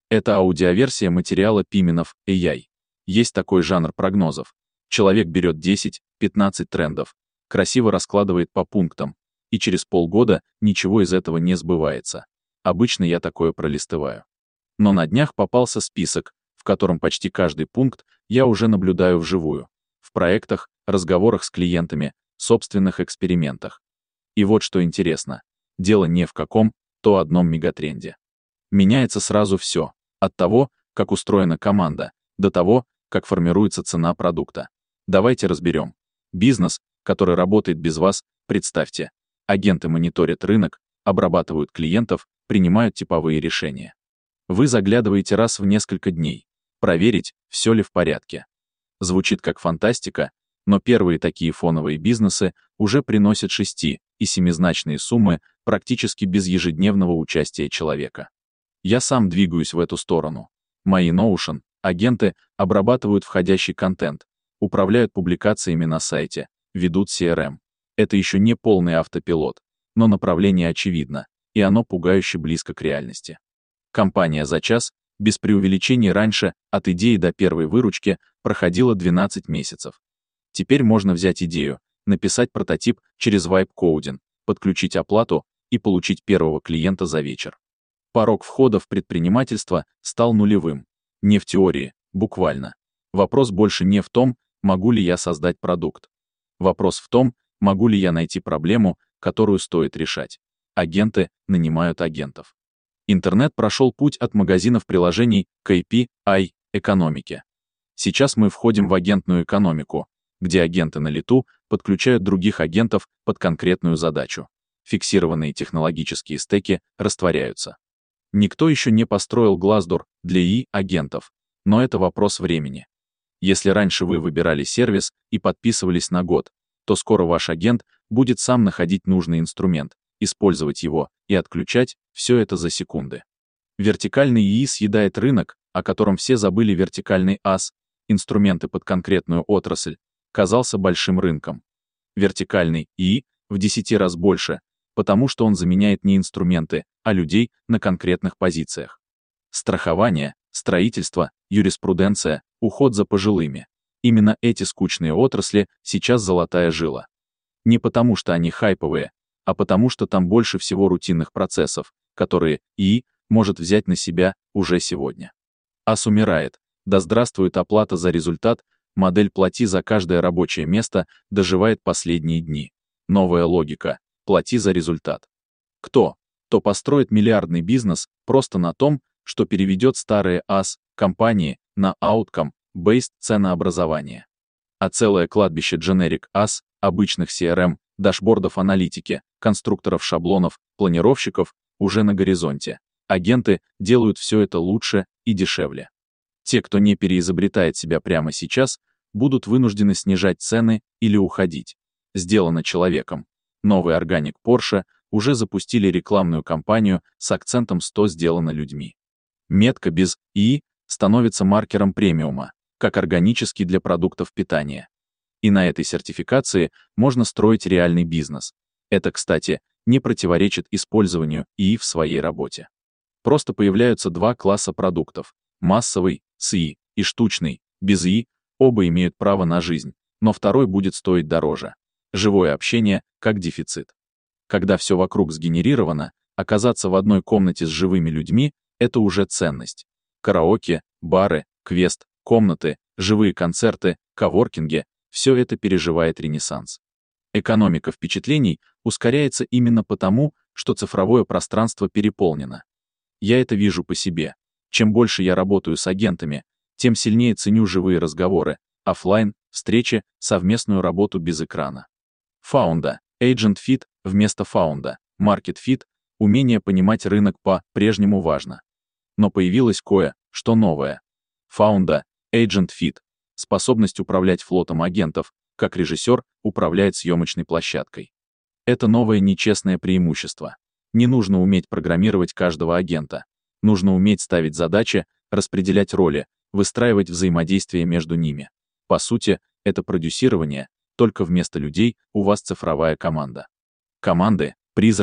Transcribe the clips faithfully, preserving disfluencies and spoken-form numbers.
Это аудиоверсия материала Пименов эй ай. Есть такой жанр прогнозов. Человек берет десять-пятнадцать трендов, красиво раскладывает по пунктам, и через полгода ничего из этого не сбывается. Обычно я такое пролистываю. Но на днях попался список, в котором почти каждый пункт я уже наблюдаю вживую. В проектах, разговорах с клиентами, собственных экспериментах. И вот что интересно. Дело не в каком-то одном мегатренде. Меняется сразу все. От того, как устроена команда, до того, как формируется цена продукта. Давайте разберем. Бизнес, который работает без вас, представьте. Агенты мониторят рынок, обрабатывают клиентов, принимают типовые решения. Вы заглядываете раз в несколько дней. Проверить, все ли в порядке. Звучит как фантастика, но первые такие фоновые бизнесы уже приносят шести- и семизначные суммы практически без ежедневного участия человека. Я сам двигаюсь в эту сторону. Мои Notion, агенты обрабатывают входящий контент, управляют публикациями на сайте, ведут си эр эм. Это еще не полный автопилот, но направление очевидно, и оно пугающе близко к реальности. Компания за час, без преувеличений раньше, от идеи до первой выручки, проходила двенадцать месяцев. Теперь можно взять идею, написать прототип через вайб-кодинг, подключить оплату и получить первого клиента за вечер. Порог входа в предпринимательство стал нулевым. Не в теории, буквально. Вопрос больше не в том, могу ли я создать продукт. Вопрос в том, могу ли я найти проблему, которую стоит решать. Агенты нанимают агентов. Интернет прошел путь от магазинов приложений к эй пи ай-экономике. Сейчас мы входим в агентную экономику, где агенты на лету подключают других агентов под конкретную задачу. Фиксированные технологические стеки растворяются. Никто еще не построил Glassdoor для и ай-агентов, но это вопрос времени. Если раньше вы выбирали сервис и подписывались на год, то скоро ваш агент будет сам находить нужный инструмент, использовать его и отключать все это за секунды. Вертикальный и и съедает рынок, о котором все забыли. Вертикальный ас, инструменты под конкретную отрасль, казался большим рынком. Вертикальный и и в десяти раз больше, потому что он заменяет не инструменты, а людей на конкретных позициях. Страхование, строительство, юриспруденция, уход за пожилыми. Именно эти скучные отрасли сейчас золотая жила. Не потому что они хайповые, а потому что там больше всего рутинных процессов, которые и и может взять на себя уже сегодня. Ас умирает, да здравствует оплата за результат, модель «плати за каждое рабочее место» доживает последние дни. Новая логика – плати за результат. Кто? То построит миллиардный бизнес просто на том, что переведет старые ас, компании, на outcome-based ценообразование. А целое кладбище generic ас, обычных си эр эм, дашбордов аналитики, конструкторов шаблонов, планировщиков уже на горизонте. Агенты делают все это лучше и дешевле. Те, кто не переизобретает себя прямо сейчас, будут вынуждены снижать цены или уходить. Сделано человеком. Новый органик Porsche уже запустили рекламную кампанию с акцентом сто сделано людьми. Метка без и и становится маркером премиума, как органический для продуктов питания. И на этой сертификации можно строить реальный бизнес. Это, кстати, не противоречит использованию и и в своей работе. Просто появляются два класса продуктов: массовый, с и и, и штучный, без и и, оба имеют право на жизнь, но второй будет стоить дороже. Живое общение как дефицит. Когда все вокруг сгенерировано, оказаться в одной комнате с живыми людьми — это уже ценность. Караоке, бары, квест, комнаты, живые концерты, коворкинги — все это переживает ренессанс. Экономика впечатлений ускоряется именно потому, что цифровое пространство переполнено. Я это вижу по себе. Чем больше я работаю с агентами, тем сильнее ценю живые разговоры, офлайн, встречи, совместную работу без экрана. Фаунда, Agent Fit вместо фаунда, Market Fit, умение понимать рынок по-прежнему важно. Но появилось кое-что новое. Фаунда, Agent Fit, способность управлять флотом агентов, как режиссер управляет съемочной площадкой. Это новое нечестное преимущество. Не нужно уметь программировать каждого агента. Нужно уметь ставить задачи, распределять роли, выстраивать взаимодействие между ними. По сути, это продюсирование, только вместо людей у вас цифровая команда. Команды, призраки,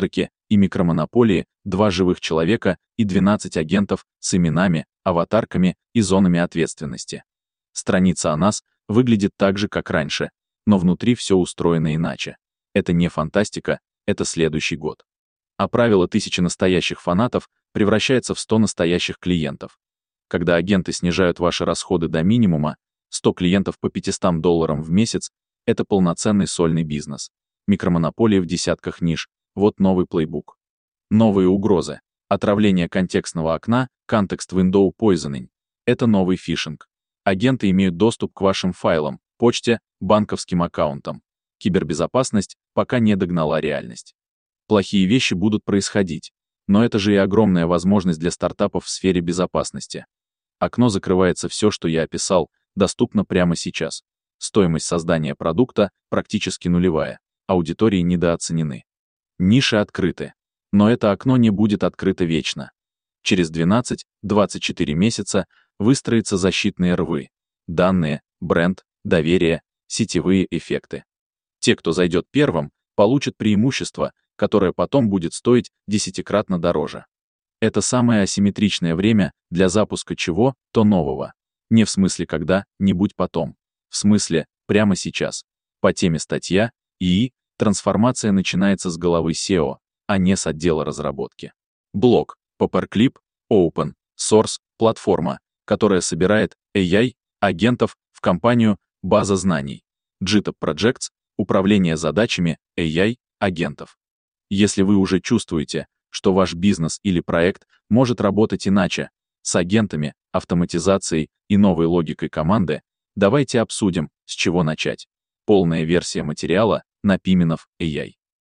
и микромонополии, два живых человека и двенадцать агентов с именами, аватарками и зонами ответственности. Страница о нас выглядит так же, как раньше, но внутри все устроено иначе. Это не фантастика, это следующий год. А правило тысячи настоящих фанатов превращается в сто настоящих клиентов. Когда агенты снижают ваши расходы до минимума, сто клиентов по пятистам долларам в месяц — это полноценный сольный бизнес. Микромонополия в десятках ниш — вот новый плейбук. Новые угрозы. Отравление контекстного окна, Context Window Poisoning — это новый фишинг. Агенты имеют доступ к вашим файлам, почте, банковским аккаунтам. Кибербезопасность пока не догнала реальность. Плохие вещи будут происходить, но это же и огромная возможность для стартапов в сфере безопасности. Окно закрывается все, что я описал, доступно прямо сейчас. Стоимость создания продукта практически нулевая, аудитории недооценены. Ниши открыты. Но это окно не будет открыто вечно. Через двенадцать-двадцать четыре месяца выстроятся защитные рвы. Данные, бренд, доверие, сетевые эффекты. Те, кто зайдет первым, получат преимущество, которое потом будет стоить десятикратно дороже. Это самое асимметричное время для запуска чего-то нового. Не в смысле когда-нибудь потом. В смысле прямо сейчас. По теме статья ИИ трансформация начинается с головы сео, а не с отдела разработки. Блок, Paperclip, Open Source, платформа, которая собирает эй ай-агентов в компанию «База знаний». джи топ Projects — управление задачами эй ай-агентов. Если вы уже чувствуете, что ваш бизнес или проект может работать иначе, с агентами, автоматизацией и новой логикой команды, давайте обсудим, с чего начать. Полная версия материала на Пименов эй ай.